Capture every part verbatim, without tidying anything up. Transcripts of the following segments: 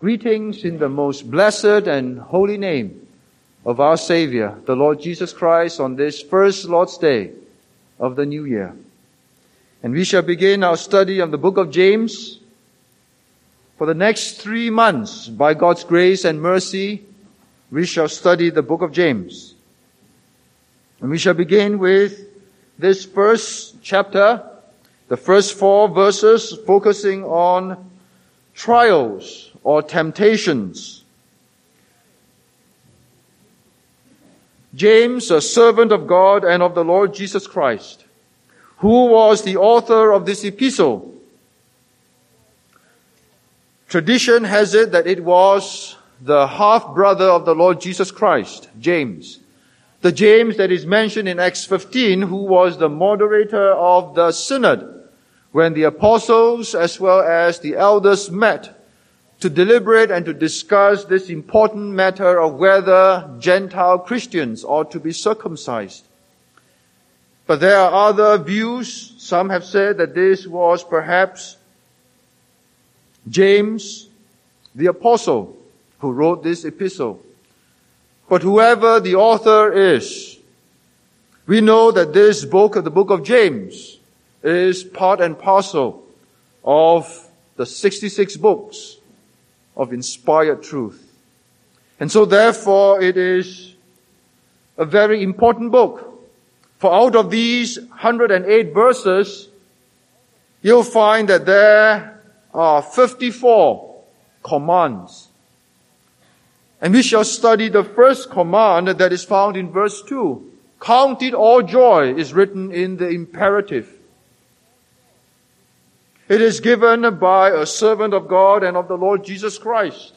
Greetings in the most blessed and holy name of our Savior, the Lord Jesus Christ, on this first Lord's Day of the new year. And we shall begin our study on the book of James. For the next three months, by God's grace and mercy, we shall study the book of James. And we shall begin with this first chapter, the first four verses, focusing on trials or temptations. James, a servant of God and of the Lord Jesus Christ, who was the author of this epistle. Tradition has it that it was the half-brother of the Lord Jesus Christ, James. The James that is mentioned in Acts fifteen, who was the moderator of the synod when the apostles as well as the elders met to deliberate and to discuss this important matter of whether Gentile Christians ought to be circumcised. But there are other views. Some have said that this was perhaps James, the apostle, who wrote this epistle. But whoever the author is, we know that this book, the book of James, is part and parcel of the sixty-six books of inspired truth. And so therefore it is a very important book. For out of these one hundred eight verses, you'll find that there are fifty-four commands. And we shall study the first command that is found in verse two. Count it all joy is written in the imperative. It is given by a servant of God and of the Lord Jesus Christ.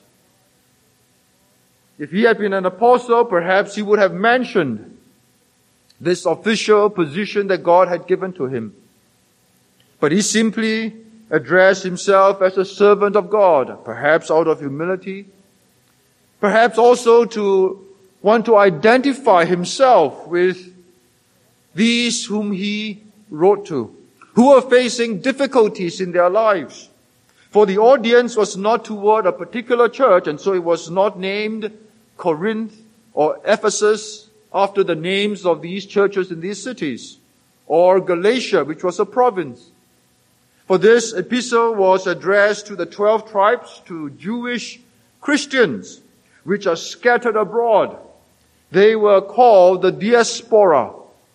If he had been an apostle, perhaps he would have mentioned this official position that God had given to him. But he simply addressed himself as a servant of God, perhaps out of humility, perhaps also to want to identify himself with these whom he wrote to, who were facing difficulties in their lives. For the audience was not toward a particular church, and so it was not named Corinth or Ephesus after the names of these churches in these cities, or Galatia, which was a province. For this epistle was addressed to the twelve tribes, to Jewish Christians, which are scattered abroad. They were called the diaspora.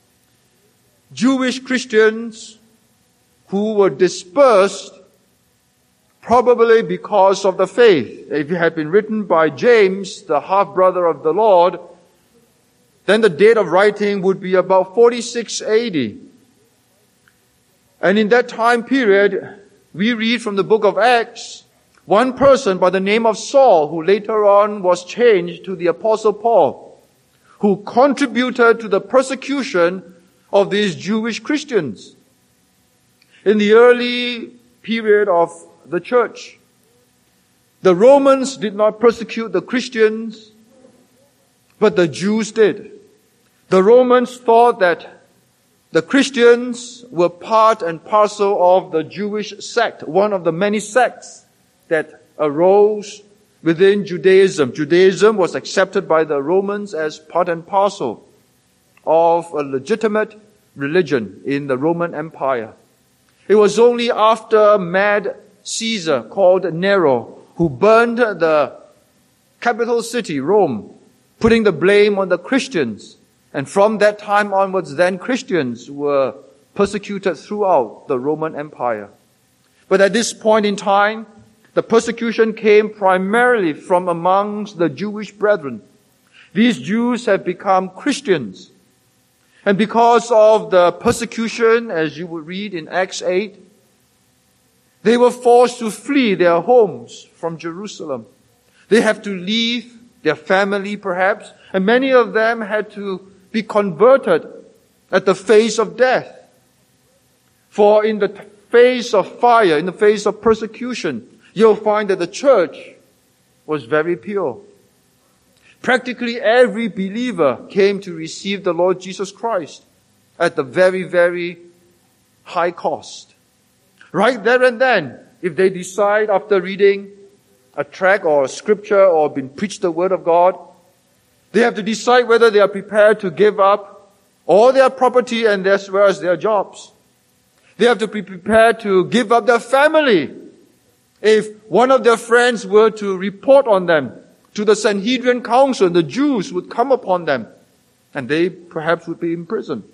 Jewish Christians who were dispersed probably because of the faith. If it had been written by James, the half-brother of the Lord, then the date of writing would be about forty-six A D. And in that time period, we read from the book of Acts, one person by the name of Saul, who later on was changed to the Apostle Paul, who contributed to the persecution of these Jewish Christians. In the early period of the church, the Romans did not persecute the Christians, but the Jews did. The Romans thought that the Christians were part and parcel of the Jewish sect, one of the many sects that arose within Judaism. Judaism was accepted by the Romans as part and parcel of a legitimate religion in the Roman Empire. It was only after mad Caesar called Nero, who burned the capital city, Rome, putting the blame on the Christians. And from that time onwards, then Christians were persecuted throughout the Roman Empire. But at this point in time, the persecution came primarily from amongst the Jewish brethren. These Jews have become Christians. And because of the persecution, as you would read in Acts eight, they were forced to flee their homes from Jerusalem. They have to leave their family perhaps, and many of them had to be converted at the face of death. For in the face of fire, in the face of persecution, you'll find that the church was very pure. Practically every believer came to receive the Lord Jesus Christ at the very, very high cost. Right there and then, if they decide after reading a tract or a scripture or been preached the word of God. They have to decide whether they are prepared to give up all their property and as well as their jobs. They have to be prepared to give up their family if one of their friends were to report on them to the Sanhedrin council. The Jews would come upon them and they perhaps would be imprisoned.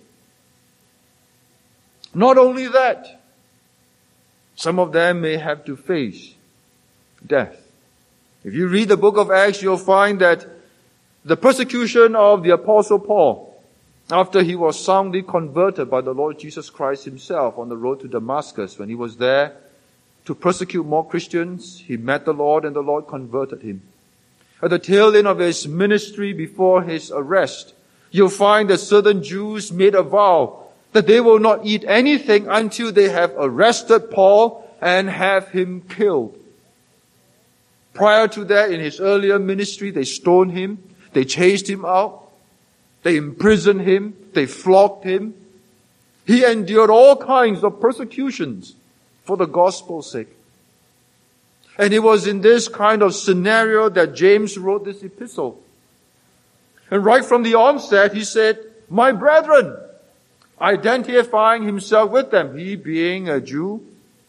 Not only that, some of them may have to face death. If you read the book of Acts, you'll find that the persecution of the Apostle Paul, after he was soundly converted by the Lord Jesus Christ himself on the road to Damascus, when he was there to persecute more Christians, he met the Lord and the Lord converted him. At the tail end of his ministry before his arrest, you'll find that certain Jews made a vow that they will not eat anything until they have arrested Paul and have him killed. Prior to that, in his earlier ministry, they stoned him, they chased him out, they imprisoned him, they flogged him. He endured all kinds of persecutions for the gospel's sake. And it was in this kind of scenario that James wrote this epistle. And right from the onset, he said, "My brethren," identifying himself with them, he being a Jew.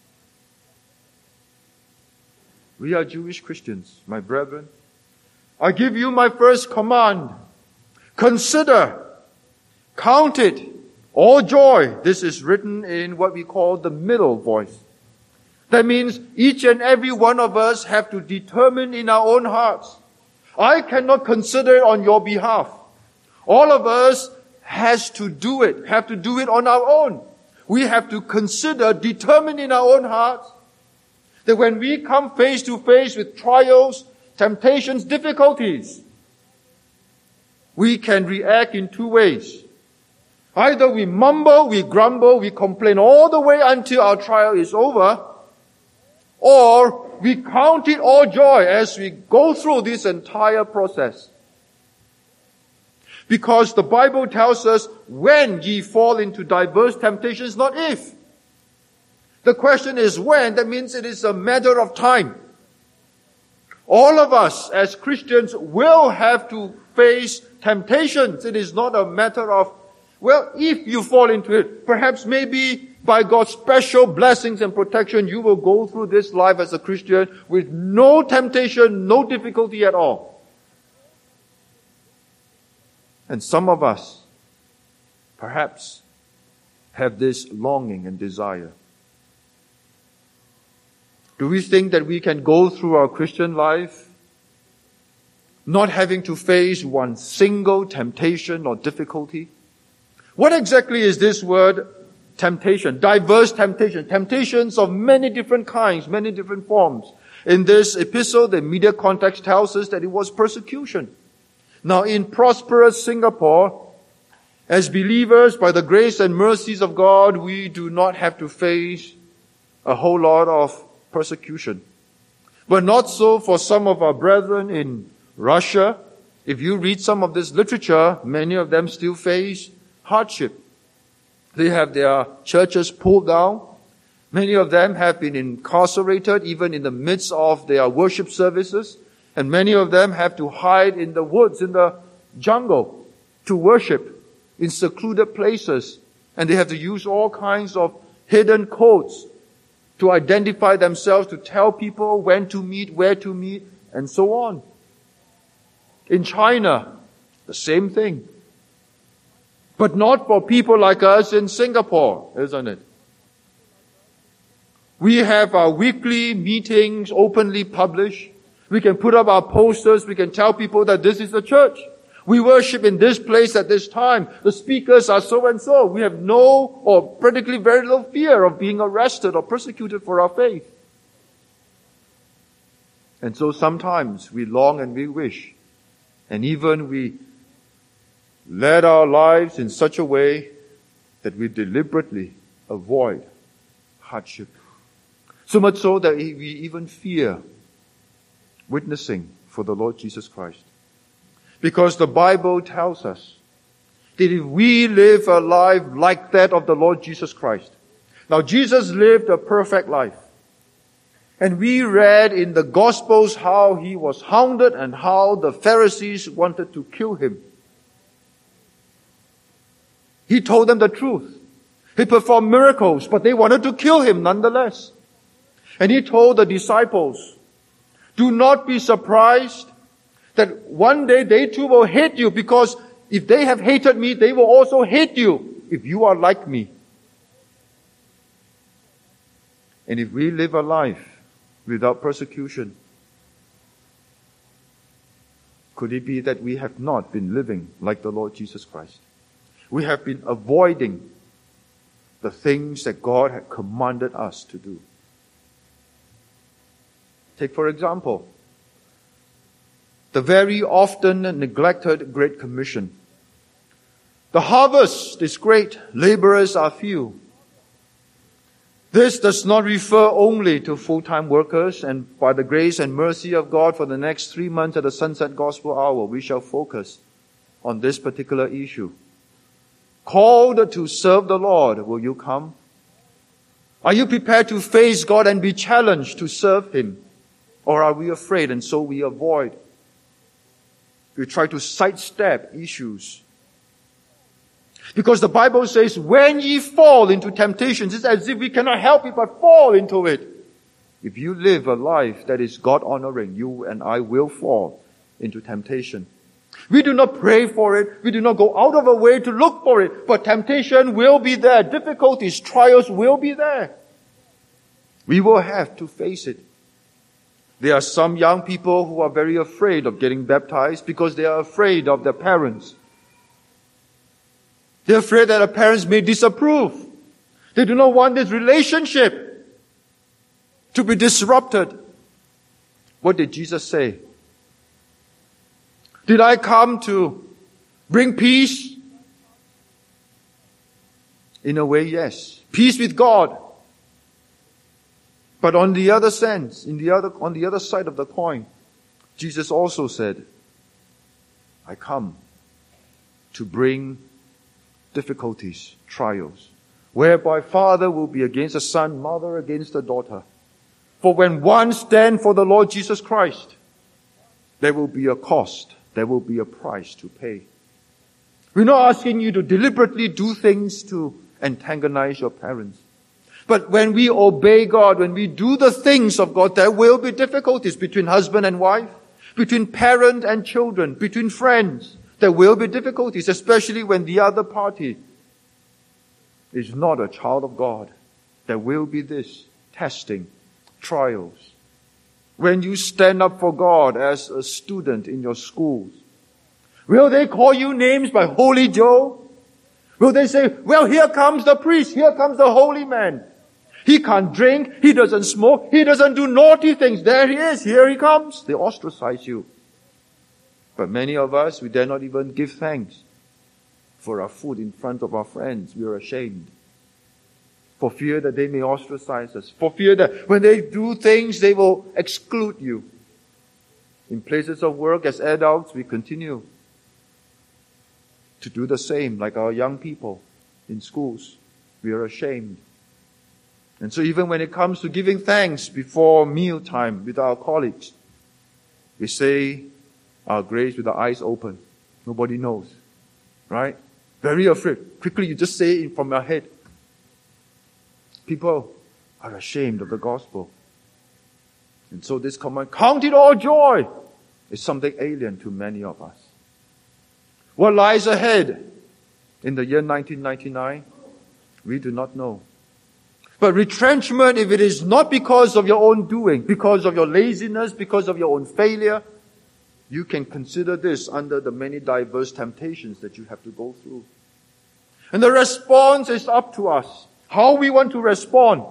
We are Jewish Christians, my brethren. I give you my first command. Consider, count it all joy. This is written in what we call the middle voice. That means each and every one of us have to determine in our own hearts. I cannot consider it on your behalf. All of us has to do it, have to do it on our own. We have to consider, determine in our own hearts, that when we come face to face with trials, temptations, difficulties, we can react in two ways. Either we mumble, we grumble, we complain all the way until our trial is over, or we count it all joy as we go through this entire process. Because the Bible tells us, when ye fall into diverse temptations, not if. The question is when. That means it is a matter of time. All of us as Christians will have to face temptations. It is not a matter of, well, if you fall into it, perhaps maybe by God's special blessings and protection, you will go through this life as a Christian with no temptation, no difficulty at all. And some of us, perhaps, have this longing and desire. Do we think that we can go through our Christian life not having to face one single temptation or difficulty? What exactly is this word temptation? Diverse temptation. Temptations of many different kinds, many different forms. In this epistle, the immediate context tells us that it was persecution. Now, in prosperous Singapore, as believers, by the grace and mercies of God, we do not have to face a whole lot of persecution. But not so for some of our brethren in Russia. If you read some of this literature, many of them still face hardship. They have their churches pulled down. Many of them have been incarcerated even in the midst of their worship services. And many of them have to hide in the woods, in the jungle, to worship in secluded places. And they have to use all kinds of hidden codes to identify themselves, to tell people when to meet, where to meet, and so on. In China, the same thing. But not for people like us in Singapore, isn't it? We have our weekly meetings openly published. We can put up our posters. We can tell people that this is the church. We worship in this place at this time. The speakers are so and so. We have no or practically very little fear of being arrested or persecuted for our faith. And so sometimes we long and we wish, and even we led our lives in such a way that we deliberately avoid hardship. So much so that we even fear witnessing for the Lord Jesus Christ. Because the Bible tells us that if we live a life like that of the Lord Jesus Christ. Now, Jesus lived a perfect life. And we read in the Gospels how he was hounded and how the Pharisees wanted to kill him. He told them the truth. He performed miracles, but they wanted to kill him nonetheless. And he told the disciples, do not be surprised that one day they too will hate you, because if they have hated me, they will also hate you if you are like me. And if we live a life without persecution, could it be that we have not been living like the Lord Jesus Christ? We have been avoiding the things that God had commanded us to do. Take, for example, the very often neglected Great Commission. The harvest is great, laborers are few. This does not refer only to full-time workers, and by the grace and mercy of God, for the next three months at the Sunset Gospel Hour, we shall focus on this particular issue. Called to serve the Lord, will you come? Are you prepared to face God and be challenged to serve Him? Or are we afraid and so we avoid? We try to sidestep issues. Because the Bible says, when ye fall into temptations, it's as if we cannot help it but fall into it. If you live a life that is God-honoring, you and I will fall into temptation. We do not pray for it. We do not go out of our way to look for it. But temptation will be there. Difficulties, trials will be there. We will have to face it. There are some young people who are very afraid of getting baptized because they are afraid of their parents. They're afraid that their parents may disapprove. They do not want this relationship to be disrupted. What did Jesus say? Did I come to bring peace? In a way, yes. Peace with God. But on the other sense, in the other, on the other side of the coin, Jesus also said, I come to bring difficulties, trials, whereby father will be against the son, mother against the daughter. For when one stands for the Lord Jesus Christ, there will be a cost, there will be a price to pay. We're not asking you to deliberately do things to antagonize your parents. But when we obey God, when we do the things of God, there will be difficulties between husband and wife, between parent and children, between friends. There will be difficulties, especially when the other party is not a child of God. There will be this testing, trials. When you stand up for God as a student in your schools, will they call you names by Holy Joe? Will they say, well, here comes the priest, here comes the holy man. He can't drink, he doesn't smoke, he doesn't do naughty things. There he is, here he comes. They ostracize you. But many of us, we dare not even give thanks for our food in front of our friends. We are ashamed. For fear that they may ostracize us. For fear that when they do things, they will exclude you. In places of work, as adults, we continue to do the same, like our young people in schools. We are ashamed. And so even when it comes to giving thanks before mealtime with our colleagues, we say our grace with our eyes open. Nobody knows. Right? Very afraid. Quickly you just say it from your head. People are ashamed of the gospel. And so this command, count it all joy, is something alien to many of us. What lies ahead in the year nineteen ninety-nine? We do not know. But retrenchment, if it is not because of your own doing, because of your laziness, because of your own failure, you can consider this under the many diverse temptations that you have to go through. And the response is up to us. How we want to respond.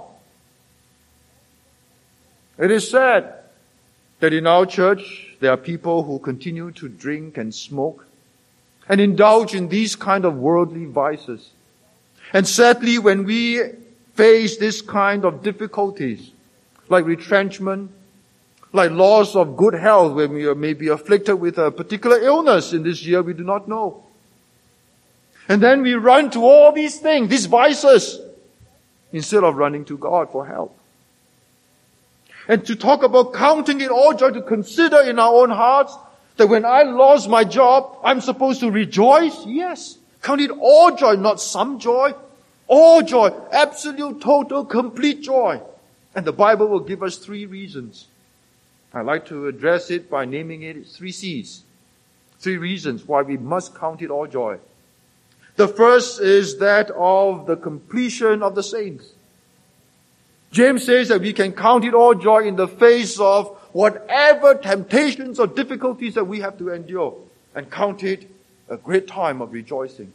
It is sad that in our church there are people who continue to drink and smoke and indulge in these kind of worldly vices. And sadly, when we face this kind of difficulties, like retrenchment, like loss of good health, when we may be afflicted with a particular illness in this year, we do not know. And then we run to all these things, these vices, instead of running to God for help. And to talk about counting it all joy, to consider in our own hearts that when I lost my job, I'm supposed to rejoice? Yes. Count it all joy, not some joy. All joy. Absolute, total, complete joy. And the Bible will give us three reasons. I like to address it by naming it three C's. Three reasons why we must count it all joy. The first is that of the completion of the saints. James says that we can count it all joy in the face of whatever temptations or difficulties that we have to endure, and count it a great time of rejoicing.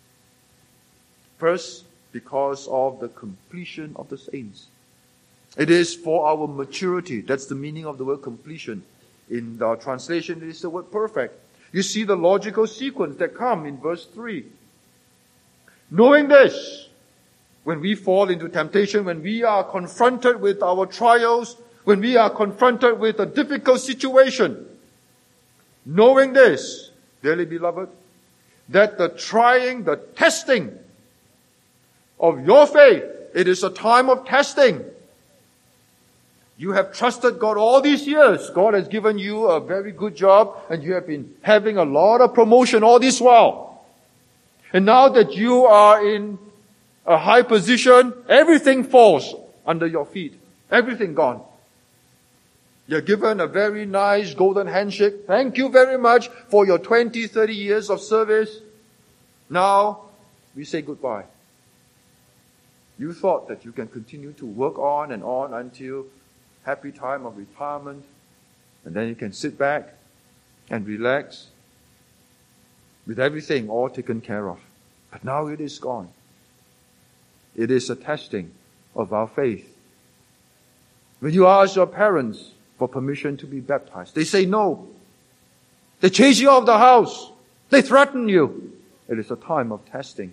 First, because of the completion of the saints. It is for our maturity. That's the meaning of the word completion. In the translation, it is the word perfect. You see the logical sequence that come in verse three. Knowing this, when we fall into temptation, when we are confronted with our trials, when we are confronted with a difficult situation, knowing this, dearly beloved, that the trying, the testing of your faith, it is a time of testing. You have trusted God all these years. God has given you a very good job, and you have been having a lot of promotion all this while. And now that you are in a high position, everything falls under your feet. Everything gone. You're given a very nice golden handshake. Thank you very much for your twenty, thirty years of service. Now, we say goodbye. You thought that you can continue to work on and on until happy time of retirement, and then you can sit back and relax with everything all taken care of. But now it is gone. It is a testing of our faith. When you ask your parents for permission to be baptized, they say no. They chase you out of the house. They threaten you. It is a time of testing.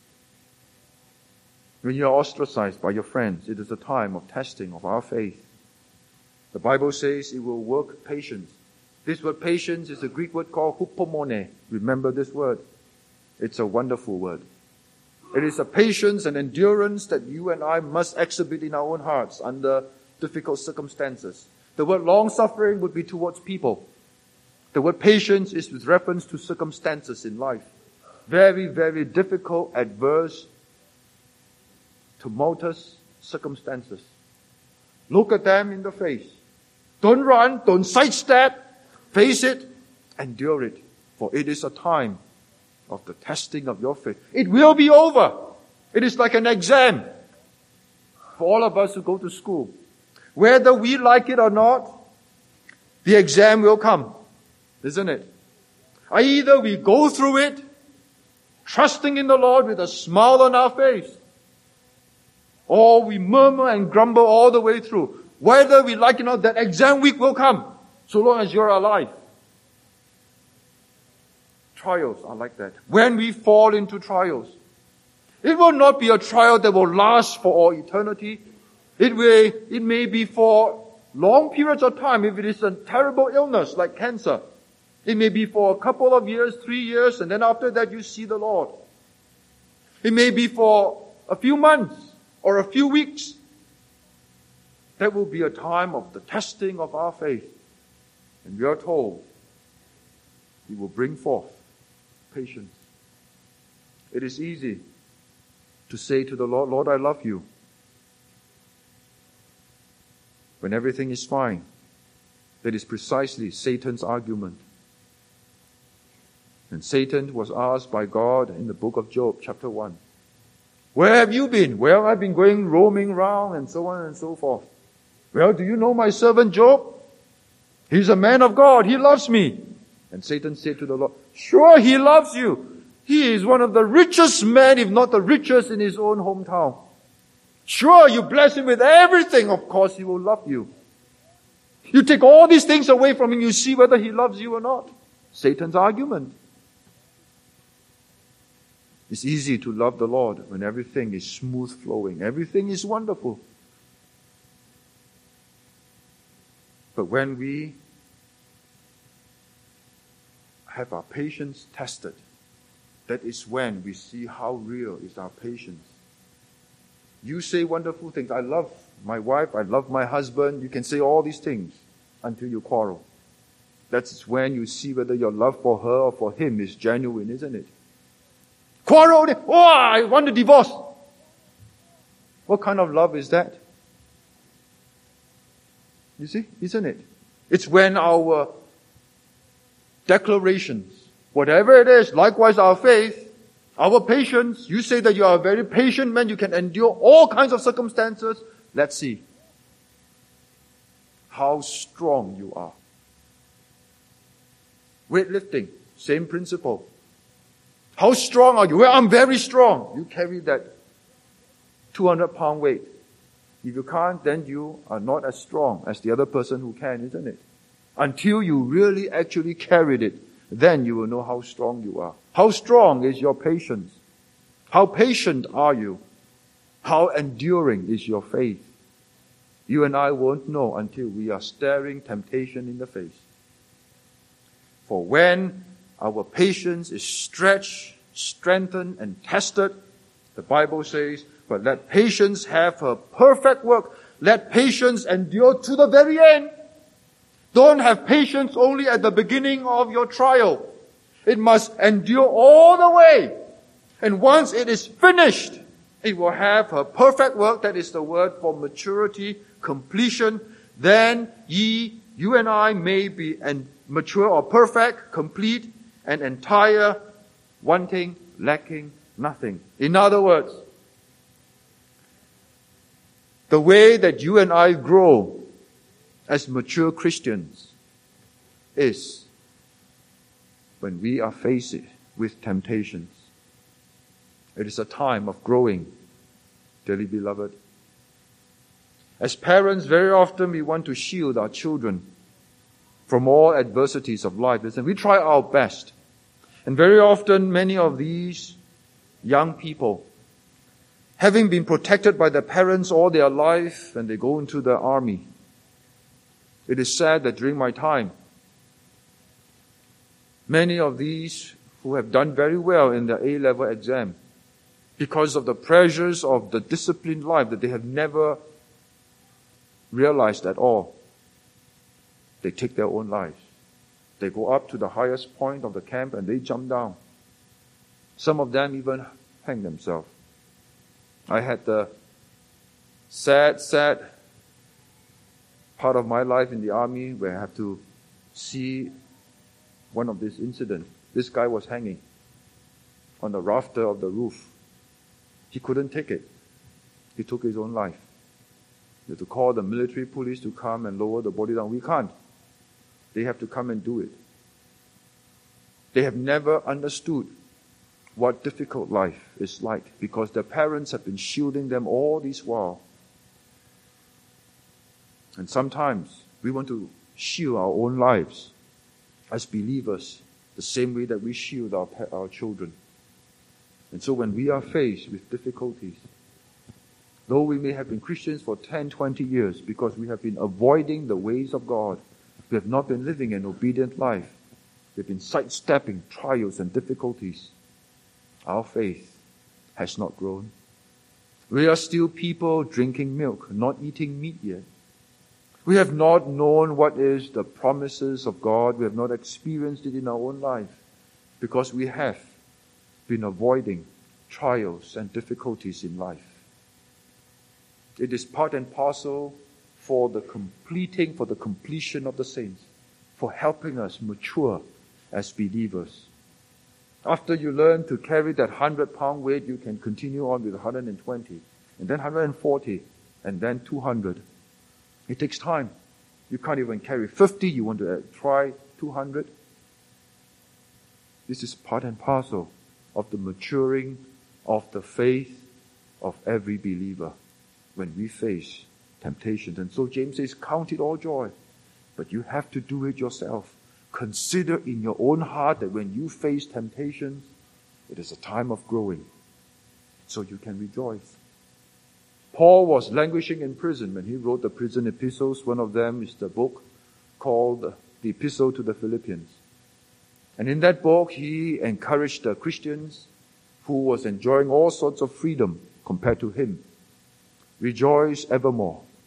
When you are ostracized by your friends, it is a time of testing of our faith. The Bible says it will work patience. This word patience is a Greek word called hupomone. Remember this word. It's a wonderful word. It is a patience and endurance that you and I must exhibit in our own hearts under difficult circumstances. The word long-suffering would be towards people. The word patience is with reference to circumstances in life. Very, very difficult, adverse, tumultuous circumstances. Look at them in the face. Don't run, don't sidestep. Face it, endure it. For it is a time of the testing of your faith. It will be over. It is like an exam for all of us who go to school. Whether we like it or not, the exam will come, isn't it? Either we go through it, trusting in the Lord with a smile on our face, or we murmur and grumble all the way through. Whether we like it or not, that exam week will come, so long as you're alive. Trials are like that. When we fall into trials, it will not be a trial that will last for all eternity. It may, it may be for long periods of time. If it is a terrible illness like cancer, it may be for a couple of years, three years, and then after that you see the Lord. It may be for a few months or a few weeks. That will be a time of the testing of our faith. And we are told He will bring forth patience. It is easy to say to the Lord, Lord, I love you, when everything is fine. That is precisely Satan's argument. And Satan was asked by God in the book of Job, chapter one, where have you been? Well, I've been going roaming around and so on and so forth. Well, do you know my servant Job? He's a man of God. He loves me. And Satan said to the Lord, sure, he loves you. He is one of the richest men, if not the richest in his own hometown. Sure, you bless him with everything. Of course, he will love you. You take all these things away from him, you see whether he loves you or not. Satan's argument. It's easy to love the Lord when everything is smooth flowing. Everything is wonderful. But when we have our patience tested, that is when we see how real is our patience. You say wonderful things. I love my wife, I love my husband. You can say all these things until you quarrel. That's when you see whether your love for her or for him is genuine, isn't it? Quarrel, oh, I want a divorce. What kind of love is that? You see, isn't it? It's when our declarations, whatever it is, likewise our faith, our patience, you say that you are a very patient man, you can endure all kinds of circumstances. Let's see how strong you are. Weightlifting, same principle. How strong are you? Well, I'm very strong. You carry that two hundred pound weight. If you can't, then you are not as strong as the other person who can, isn't it? Until you really actually carried it, then you will know how strong you are. How strong is your patience? How patient are you? How enduring is your faith? You and I won't know until we are staring temptation in the face. For when our patience is stretched, strengthened, and tested, the Bible says, but let patience have her perfect work. Let patience endure to the very end. Don't have patience only at the beginning of your trial. It must endure all the way. And once it is finished, it will have her perfect work. That is the word for maturity, completion. Then ye, you and I may be and mature or perfect, complete, and entire, wanting, lacking nothing. In other words, the way that you and I grow as mature Christians is when we are faced with temptations. It is a time of growing, dearly beloved. As parents, very often we want to shield our children from all adversities of life. And we try our best. And very often, many of these young people, having been protected by their parents all their life, when they go into the army, it is sad that during my time, many of these who have done very well in their A-level exam, because of the pressures of the disciplined life that they have never realized at all, they take their own lives. They go up to the highest point of the camp and they jump down. Some of them even hang themselves. I had the sad, sad part of my life in the army where I have to see one of these incidents. This guy was hanging on the rafter of the roof. He couldn't take it. He took his own life. You have to call the military police to come and lower the body down. We can't. They have to come and do it. They have never understood what difficult life is like because their parents have been shielding them all this while. And sometimes we want to shield our own lives as believers the same way that we shield our, our children. And so when we are faced with difficulties, though we may have been Christians for ten, twenty years because we have been avoiding the ways of God, we have not been living an obedient life, we have been sidestepping trials and difficulties, our faith has not grown. We are still people drinking milk, not eating meat yet. We have not known what is the promises of God. We have not experienced it in our own life because we have been avoiding trials and difficulties in life. It is part and parcel for the completing, for the completion of the saints, for helping us mature as believers. After you learn to carry that one hundred pound weight, you can continue on with one hundred twenty, and then one hundred forty, and then two hundred. It takes time. You can't even carry fifty, you want to try two hundred. This is part and parcel of the maturing of the faith of every believer when we face temptations. And so James says, count it all joy. But you have to do it yourself. Consider in your own heart that when you face temptations, it is a time of growing, so you can rejoice. Paul was languishing in prison when he wrote the prison epistles. One of them is the book called the Epistle to the Philippians. And in that book, he encouraged the Christians who was enjoying all sorts of freedom compared to him. Rejoice evermore.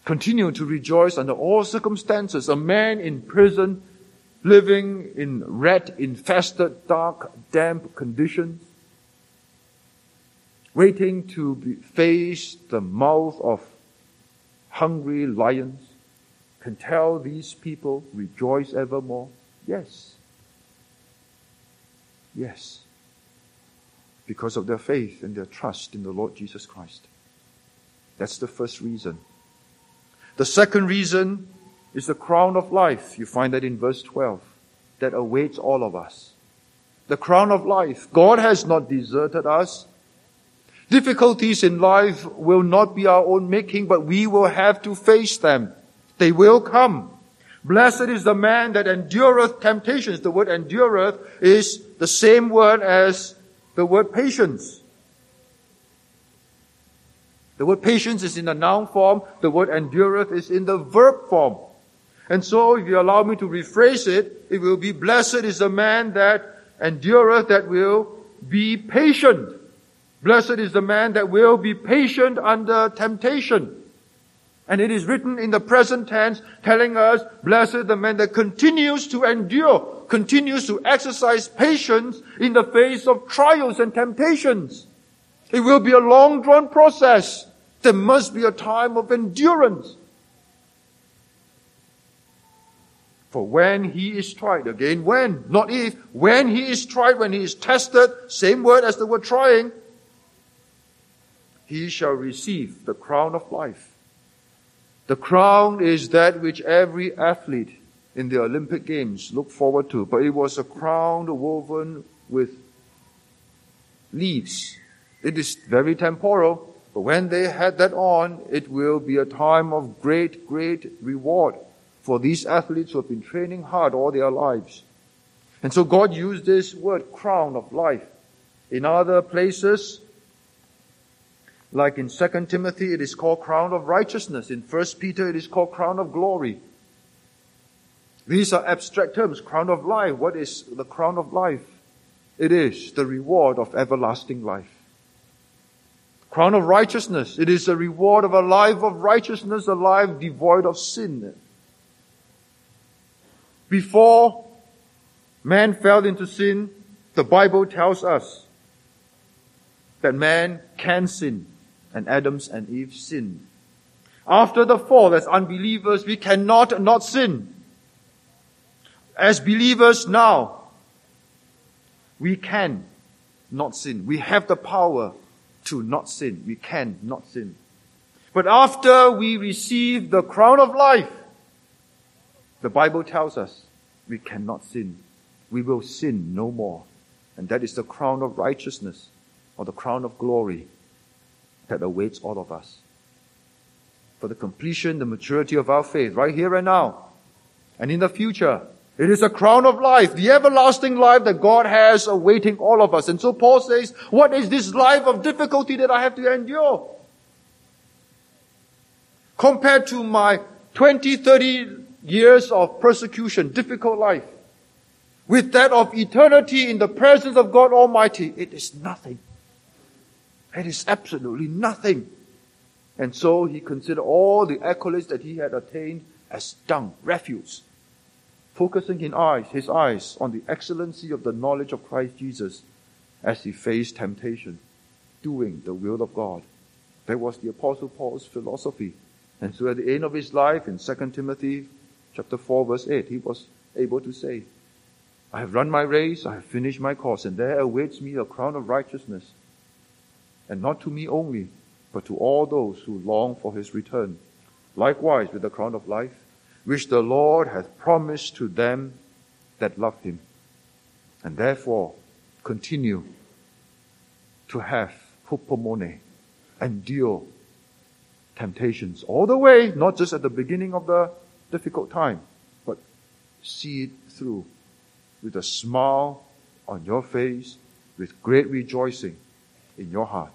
Continue to rejoice under all circumstances. A man in prison, living in rat-infested, dark, damp conditions, waiting to be, face the mouth of hungry lions, can tell these people, rejoice evermore. Yes. Yes. Because of their faith and their trust in the Lord Jesus Christ. That's the first reason. The second reason is the crown of life. You find that in verse twelve. That awaits all of us. The crown of life. God has not deserted us. Difficulties in life will not be our own making, but we will have to face them. They will come. Blessed is the man that endureth temptations. The word endureth is the same word as the word patience. The word patience is in the noun form. The word endureth is in the verb form. And so, if you allow me to rephrase it, it will be, blessed is the man that endureth, that will be patient. Blessed is the man that will be patient under temptation. And it is written in the present tense, telling us, blessed the man that continues to endure, continues to exercise patience in the face of trials and temptations. It will be a long-drawn process. There must be a time of endurance. For when he is tried, again when, not if, when he is tried, when he is tested, same word as the word trying, he shall receive the crown of life. The crown is that which every athlete in the Olympic Games looked forward to, but it was a crown woven with leaves. It is very temporal, but when they had that on, it will be a time of great, great reward for these athletes who have been training hard all their lives. And so God used this word, crown of life. In other places, like in Second Timothy, it is called crown of righteousness. In First Peter, it is called crown of glory. These are abstract terms. Crown of life. What is the crown of life? It is the reward of everlasting life. Crown of righteousness. It is the reward of a life of righteousness, a life devoid of sin. Before man fell into sin, the Bible tells us that man can sin, and Adam's and Eve sinned. After the fall, as unbelievers, we cannot not sin. As believers now, we can not sin. We have the power to not sin. We can not sin. But after we receive the crown of life, the Bible tells us we cannot sin. We will sin no more. And that is the crown of righteousness, or the crown of glory that awaits all of us. For the completion, the maturity of our faith, right here and now, and in the future. It is a crown of life, the everlasting life that God has awaiting all of us. And so Paul says, what is this life of difficulty that I have to endure? Compared to my twenty, thirty years of persecution, difficult life, with that of eternity in the presence of God Almighty, it is nothing. It is absolutely nothing. And so he considered all the accolades that he had attained as dung, refuse, focusing his eyes, his eyes on the excellency of the knowledge of Christ Jesus as he faced temptation, doing the will of God. That was the Apostle Paul's philosophy. And so at the end of his life, in Second Timothy chapter four, verse eight, he was able to say, I have run my race, I have finished my course, and there awaits me a crown of righteousness. And not to me only, but to all those who long for his return. Likewise with the crown of life, which the Lord hath promised to them that love him. And therefore, continue to have hupomone, endure temptations all the way, not just at the beginning of the difficult time, but see it through with a smile on your face, with great rejoicing in your heart.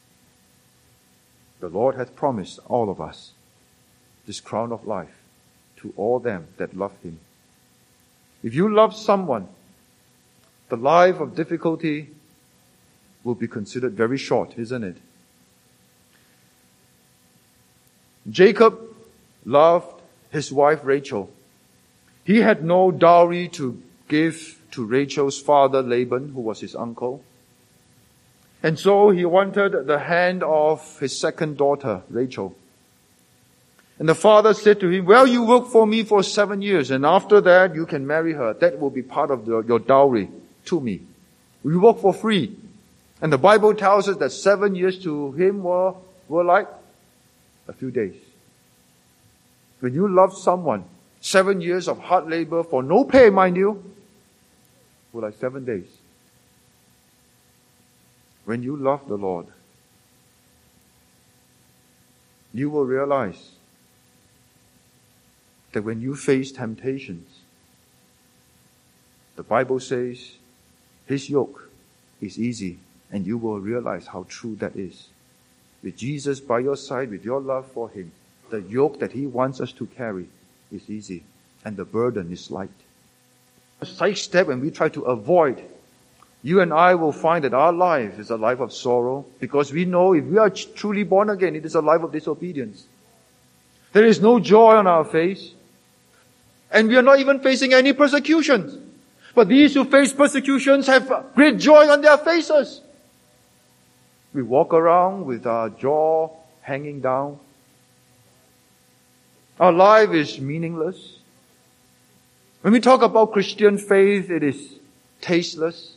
The Lord hath promised all of us this crown of life to all them that love him. If you love someone, the life of difficulty will be considered very short, isn't it? Jacob loved his wife Rachel. He had no dowry to give to Rachel's father Laban, who was his uncle. And so he wanted the hand of his second daughter, Rachel. And the father said to him, well, you work for me for seven years, and after that you can marry her. That will be part of the, your dowry to me. We work for free. And the Bible tells us that seven years to him were, were like a few days. When you love someone, seven years of hard labor for no pay, mind you, were like seven days. When you love the Lord, you will realize that when you face temptations, the Bible says His yoke is easy, and you will realize how true that is. With Jesus by your side, with your love for Him, the yoke that He wants us to carry is easy, and the burden is light. A side step when we try to avoid, you and I will find that our life is a life of sorrow, because we know if we are truly born again, it is a life of disobedience. There is no joy on our face, and we are not even facing any persecutions. But these who face persecutions have great joy on their faces. We walk around with our jaw hanging down. Our life is meaningless. When we talk about Christian faith, it is tasteless.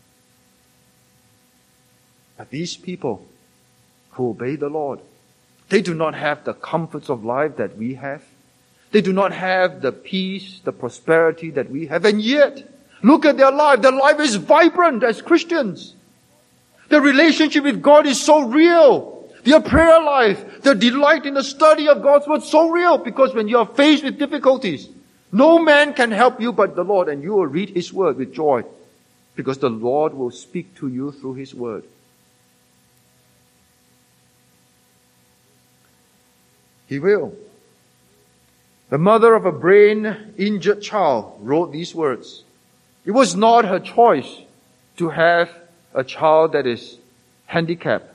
But these people who obey the Lord, they do not have the comforts of life that we have. They do not have the peace, the prosperity that we have. And yet, look at their life. Their life is vibrant as Christians. Their relationship with God is so real. Their prayer life, their delight in the study of God's Word, so real. Because when you are faced with difficulties, no man can help you but the Lord. And you will read His Word with joy. Because the Lord will speak to you through His Word. He will. The mother of a brain-injured child wrote these words. It was not her choice to have a child that is handicapped.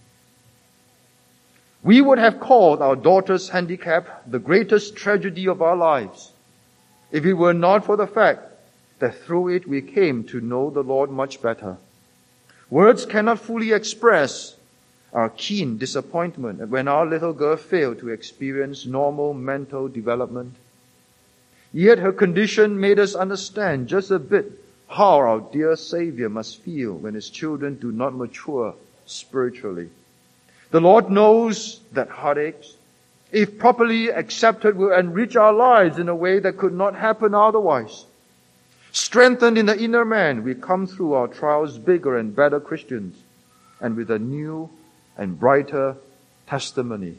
We would have called our daughter's handicap the greatest tragedy of our lives if it were not for the fact that through it we came to know the Lord much better. Words cannot fully express our keen disappointment when our little girl failed to experience normal mental development. Yet her condition made us understand just a bit how our dear Savior must feel when His children do not mature spiritually. The Lord knows that heartaches, if properly accepted, will enrich our lives in a way that could not happen otherwise. Strengthened in the inner man, we come through our trials bigger and better Christians, and with a new and brighter testimony.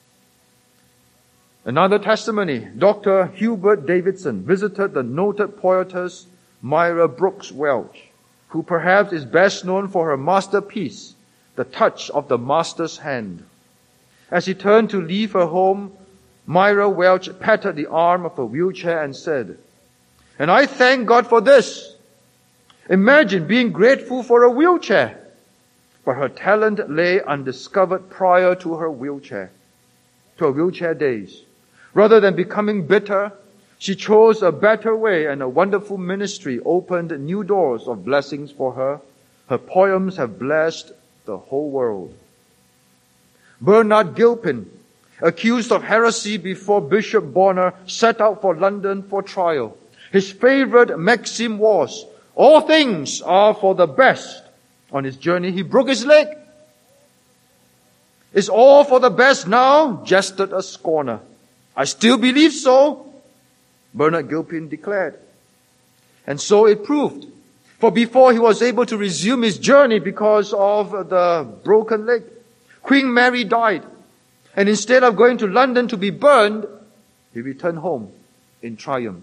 Another testimony, Doctor Hubert Davidson visited the noted poetess Myra Brooks Welch, who perhaps is best known for her masterpiece, The Touch of the Master's Hand. As he turned to leave her home, Myra Welch patted the arm of a wheelchair and said, "And I thank God for this. Imagine being grateful for a wheelchair." But her talent lay undiscovered prior to her wheelchair, to her wheelchair days. Rather than becoming bitter, she chose a better way, and a wonderful ministry opened new doors of blessings for her. Her poems have blessed the whole world. Bernard Gilpin, accused of heresy before Bishop Bonner, set out for London for trial. His favorite maxim was, "All things are for the best." On his journey, he broke his leg. "Is all for the best now?" jested a scorner. "I still believe so," Bernard Gilpin declared. And so it proved. For before he was able to resume his journey because of the broken leg, Queen Mary died. And instead of going to London to be burned, he returned home in triumph.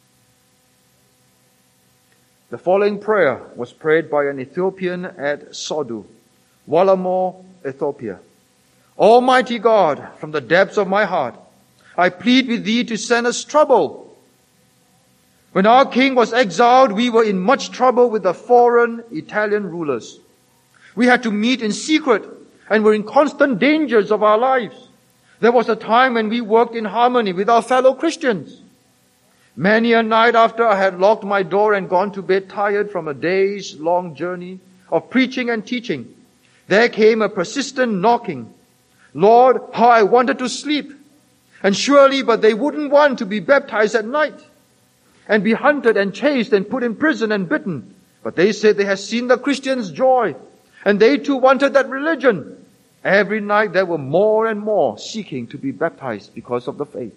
The following prayer was prayed by an Ethiopian at Sodu, Walamore, Ethiopia. "Almighty God, from the depths of my heart, I plead with Thee to send us trouble. When our king was exiled, we were in much trouble with the foreign Italian rulers. We had to meet in secret and were in constant dangers of our lives. There was a time when we worked in harmony with our fellow Christians. Many a night after I had locked my door and gone to bed tired from a day's long journey of preaching and teaching, there came a persistent knocking. Lord, how I wanted to sleep. And surely, but they wouldn't want to be baptized at night and be hunted and chased and put in prison and bitten. But they said they had seen the Christians' joy, and they too wanted that religion. Every night there were more and more seeking to be baptized because of the faith.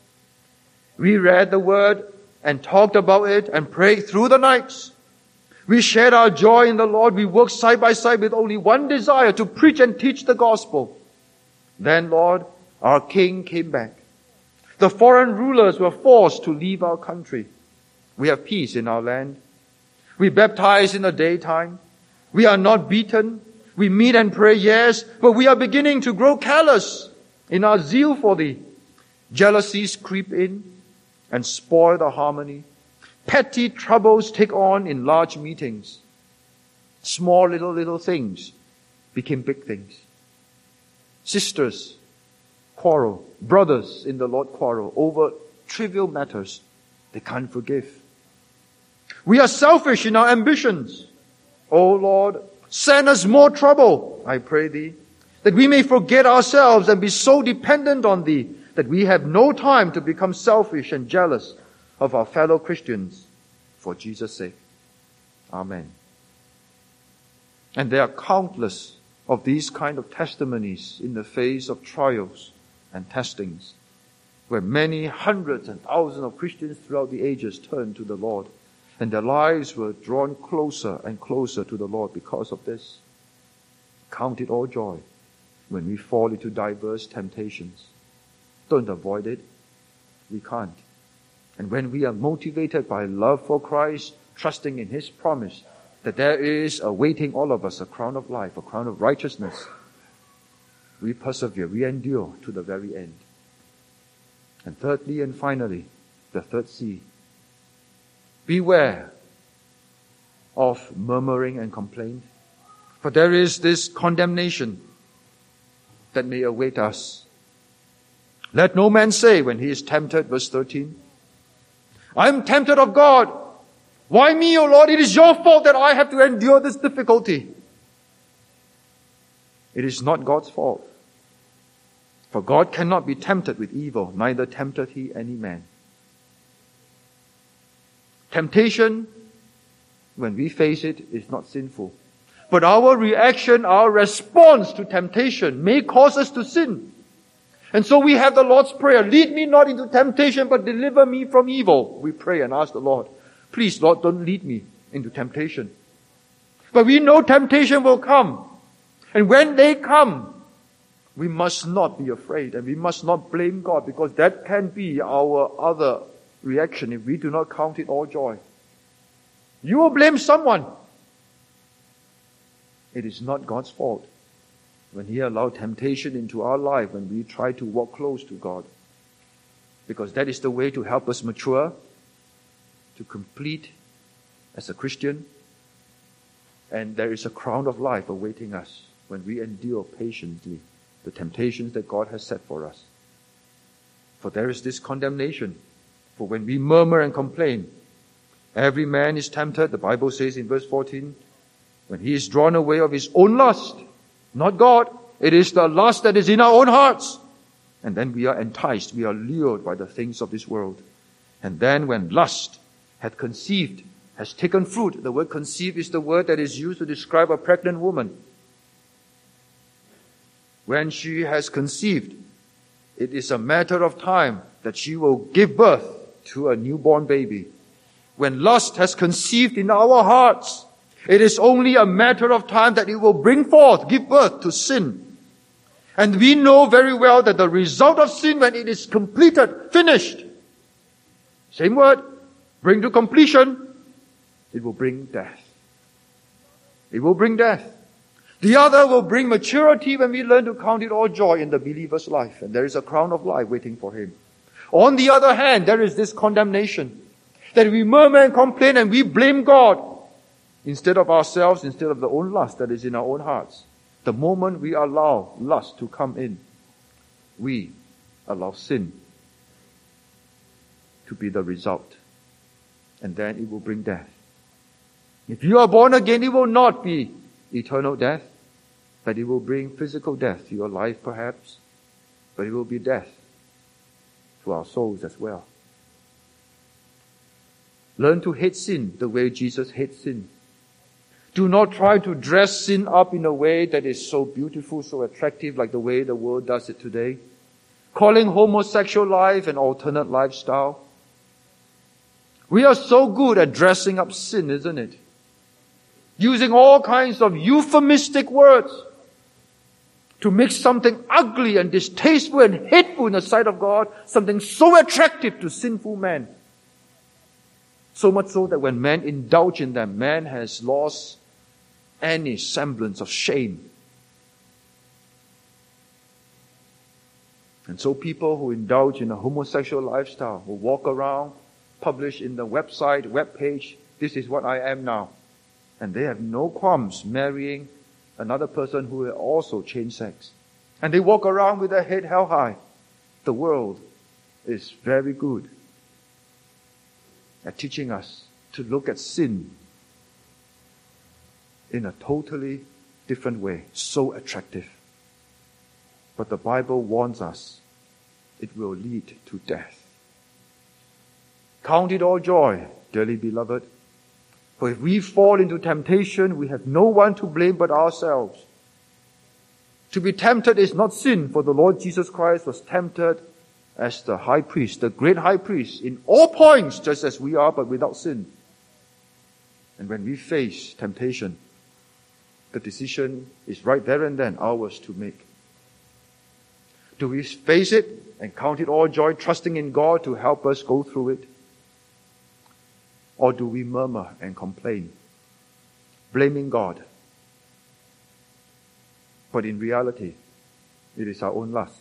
We read the word and talked about it and prayed through the nights. We shared our joy in the Lord. We worked side by side with only one desire, to preach and teach the gospel. Then, Lord, our King came back. The foreign rulers were forced to leave our country. We have peace in our land. We baptize in the daytime. We are not beaten. We meet and pray, yes, but we are beginning to grow callous in our zeal for Thee. Jealousies creep in and spoil the harmony. Petty troubles take on in large meetings. Small little, little things became big things. Sisters quarrel. Brothers in the Lord quarrel over trivial matters. They can't forgive. We are selfish in our ambitions. Oh Lord, send us more trouble, I pray Thee, that we may forget ourselves and be so dependent on Thee that we have no time to become selfish and jealous of our fellow Christians for Jesus' sake. Amen. And there are countless of these kind of testimonies in the face of trials and testings, where many hundreds and thousands of Christians throughout the ages turned to the Lord, and their lives were drawn closer and closer to the Lord because of this. Count it all joy when we fall into diverse temptations. Don't avoid it. We can't. And when we are motivated by love for Christ, trusting in His promise that there is awaiting all of us a crown of life, a crown of righteousness, we persevere, we endure to the very end. And thirdly and finally, the third C. Beware of murmuring and complaint, for there is this condemnation that may await us. Let no man say when he is tempted, verse thirteen, I am tempted of God. Why me, O Lord? It is your fault that I have to endure this difficulty. It is not God's fault. For God cannot be tempted with evil, neither tempteth He any man. Temptation, when we face it, is not sinful. But our reaction, our response to temptation may cause us to sin. And so we have the Lord's Prayer, lead me not into temptation, but deliver me from evil. We pray and ask the Lord, please, Lord, don't lead me into temptation. But we know temptation will come. And when they come, we must not be afraid and we must not blame God, because that can be our other reaction if we do not count it all joy. You will blame someone. It is not God's fault when He allowed temptation into our life when we try to walk close to God, because that is the way to help us mature, to complete as a Christian, and there is a crown of life awaiting us when we endure patiently the temptations that God has set for us. For there is this condemnation. For when we murmur and complain, every man is tempted, the Bible says in verse fourteen, when he is drawn away of his own lust, not God, it is the lust that is in our own hearts. And then we are enticed, we are lured by the things of this world. And then when lust hath conceived, has taken fruit, the word conceive is the word that is used to describe a pregnant woman. When she has conceived, it is a matter of time that she will give birth to a newborn baby. When lust has conceived in our hearts, it is only a matter of time that it will bring forth, give birth to sin. And we know very well that the result of sin, when it is completed, finished, same word, bring to completion, it will bring death. It will bring death. The other will bring maturity when we learn to count it all joy in the believer's life, and there is a crown of life waiting for him. On the other hand, there is this condemnation, that we murmur and complain and we blame God instead of ourselves, instead of the own lust that is in our own hearts. The moment we allow lust to come in, we allow sin to be the result. And then it will bring death. If you are born again, it will not be eternal death, but it will bring physical death to your life perhaps, but it will be death to our souls as well. Learn to hate sin the way Jesus hates sin. Do not try to dress sin up in a way that is so beautiful, so attractive, like the way the world does it today. Calling homosexual life an alternate lifestyle. We are so good at dressing up sin, isn't it? Using all kinds of euphemistic words to make something ugly and distasteful and hateful in the sight of God, something so attractive to sinful men. So much so that when man indulge in them, man has lost any semblance of shame. And so people who indulge in a homosexual lifestyle, who walk around, publish in the website, web page, this is what I am now. And they have no qualms marrying another person who will also change sex. And they walk around with their head held high. The world is very good at teaching us to look at sin in a totally different way, so attractive. But the Bible warns us it will lead to death. Count it all joy, dearly beloved, for if we fall into temptation, we have no one to blame but ourselves. To be tempted is not sin, for the Lord Jesus Christ was tempted as the high priest, the great high priest, in all points, just as we are, but without sin. And when we face temptation, the decision is right there and then ours to make. Do we face it and count it all joy, trusting in God to help us go through it? Or do we murmur and complain, blaming God? But in reality, it is our own lusts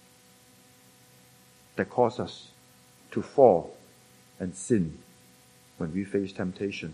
that cause us to fall and sin when we face temptation.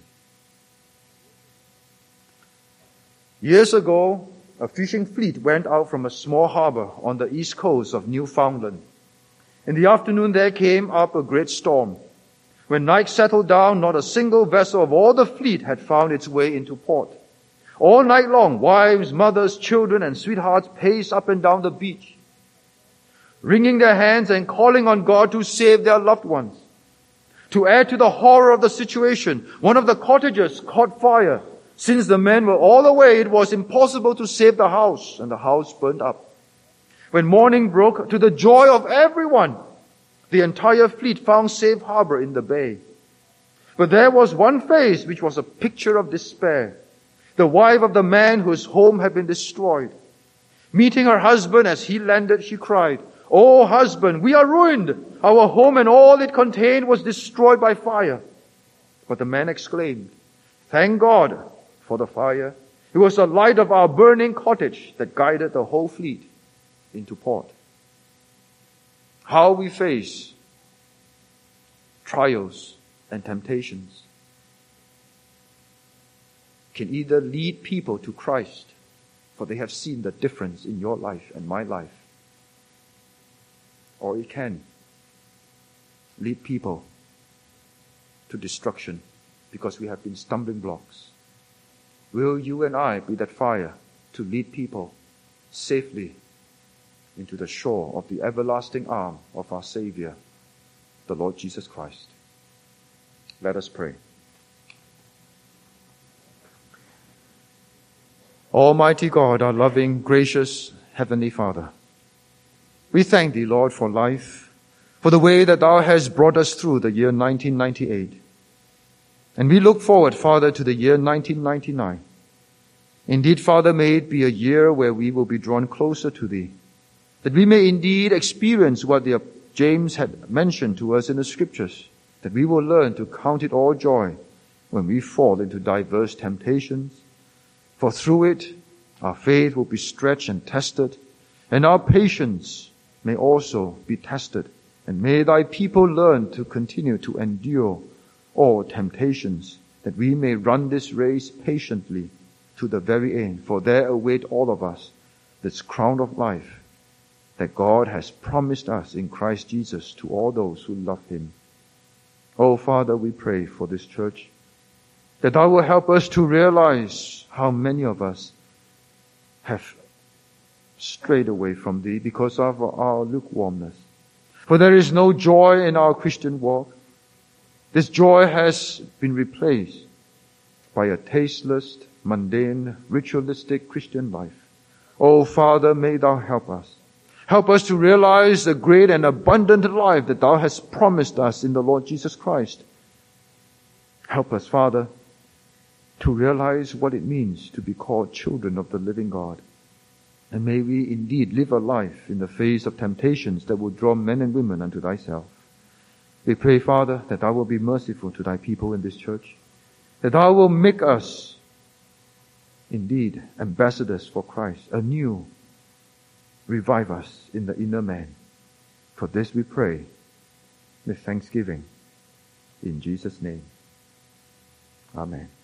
Years ago, a fishing fleet went out from a small harbor on the east coast of Newfoundland. In the afternoon, there came up a great storm. When night settled down, not a single vessel of all the fleet had found its way into port. All night long, wives, mothers, children, and sweethearts paced up and down the beach, wringing their hands and calling on God to save their loved ones. To add to the horror of the situation, one of the cottages caught fire. Since the men were all away, it was impossible to save the house, and the house burned up. When morning broke, to the joy of everyone, the entire fleet found safe harbor in the bay. But there was one face which was a picture of despair. The wife of the man whose home had been destroyed. Meeting her husband as he landed, she cried, "Oh husband, we are ruined. Our home and all it contained was destroyed by fire." But the man exclaimed, "Thank God for the fire. It was the light of our burning cottage that guided the whole fleet into port." How we face trials and temptations can either lead people to Christ, for they have seen the difference in your life and my life, or it can lead people to destruction because we have been stumbling blocks. Will you and I be that fire to lead people safely into the shore of the everlasting arm of our Savior, the Lord Jesus Christ? Let us pray. Almighty God, our loving, gracious Heavenly Father, we thank Thee, Lord, for life, for the way that Thou hast brought us through the year nineteen ninety-eight. And we look forward, Father, to the year nineteen ninety-nine. Indeed, Father, may it be a year where we will be drawn closer to Thee, that we may indeed experience what the James had mentioned to us in the Scriptures, that we will learn to count it all joy when we fall into diverse temptations, for through it our faith will be stretched and tested, and our patience may also be tested. And may Thy people learn to continue to endure all temptations, that we may run this race patiently to the very end. For there await all of us this crown of life, that God has promised us in Christ Jesus to all those who love Him. Oh, Father, we pray for this church, that Thou will help us to realize how many of us have strayed away from Thee because of our lukewarmness. For there is no joy in our Christian walk. This joy has been replaced by a tasteless, mundane, ritualistic Christian life. Oh, Father, may Thou help us. Help us to realize the great and abundant life that Thou hast promised us in the Lord Jesus Christ. Help us, Father, to realize what it means to be called children of the living God. And may we indeed live a life in the face of temptations that will draw men and women unto Thyself. We pray, Father, that Thou will be merciful to Thy people in this church, that Thou will make us indeed ambassadors for Christ, anew. Revive us in the inner man. For this we pray with thanksgiving. In Jesus' name. Amen.